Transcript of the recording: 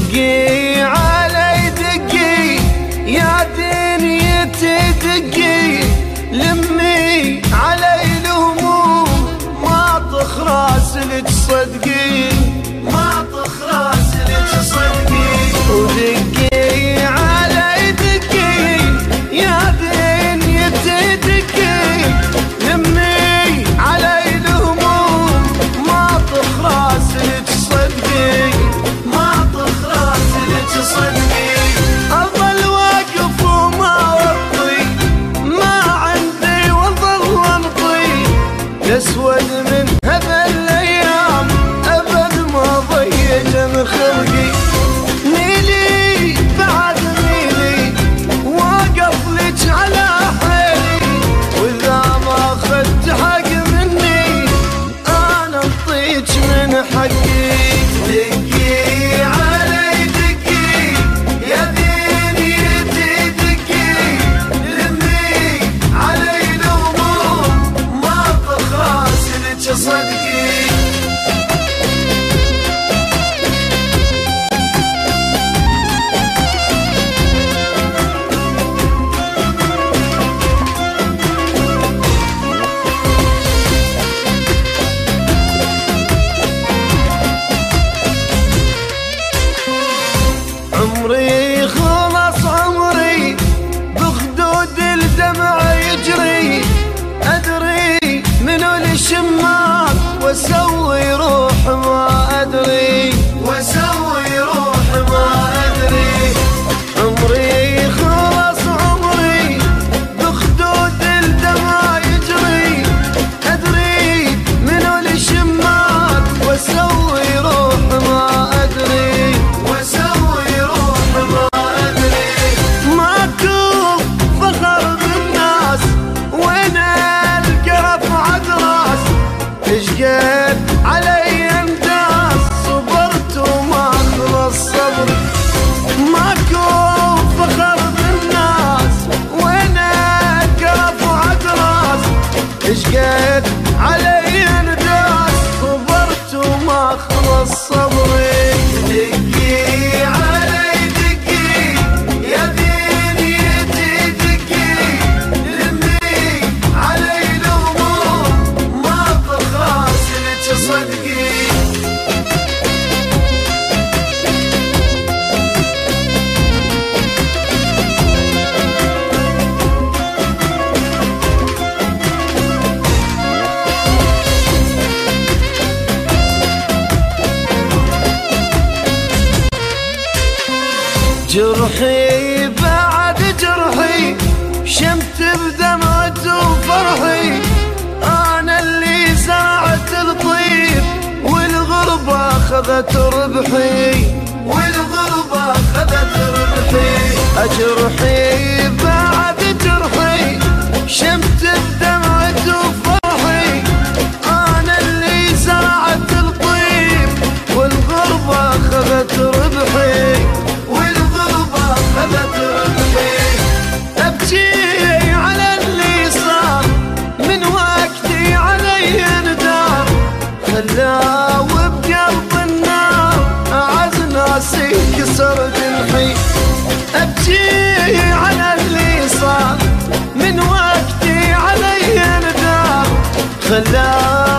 دقي علي دقي يا دنيتي دقي، لمي علي الهموم ما تخرس لك صدقي، ما تخرس لك صدقي. ودقي علي دقي يا دنيتي دقي، لمي علي الهموم ما تخرس لك صدقي، ما تخرس لك صدقي. أظل واقف وما وطي ما عندي وظل انطي، يسود من هذا الايام ابد ما ضيج من خلقي. ميلي بعد ميلي واقف لك على حيلي، واذا ما اخذت حق مني انا انطيك من حقي. دقي علي دقي يا دنيتي دقي، لمي علي الهموم ما تخرس لك صدقي. عمري خلص عمري بخدود الدمع يجري، أدري منو الشماك واسوي روح ما أدري، واسوي روح ما أدري. عمري خلص عمري بخدود الدمع يجري، أدري منو الشماك واسوي روح ما أدري، واسوي روح ما أدري. ماكو فخر بالناس وين القرف عدراس، اشقد علي انداس صبرت وما خلص صبري. ماكو فخر بالناس وين القرف عدراس، اشقد علي انداس صبرت وما خلص صبري. دقي علي دقي يا دنيتي دقي، لمي علي الهموم ما تخرس لك صدقي. جرحي بعد جرحي شمت بدمعة وفرحي، أنا اللي زرعت الطيب والغربة أخذت ربحي، والغربة أخذت ربحي. أجرحي بعد جرحي شمت بدمعة وفرحي، أنا اللي زرعت الطيب والغربة أخذت ربحي، أخذت ربحي. أبكي على اللي صار من وقتي علي ندار، خلاه بقلب النار أعز ناسي كسر جنحي. أبكي على اللي صار من وقتي علي ندار، خلاه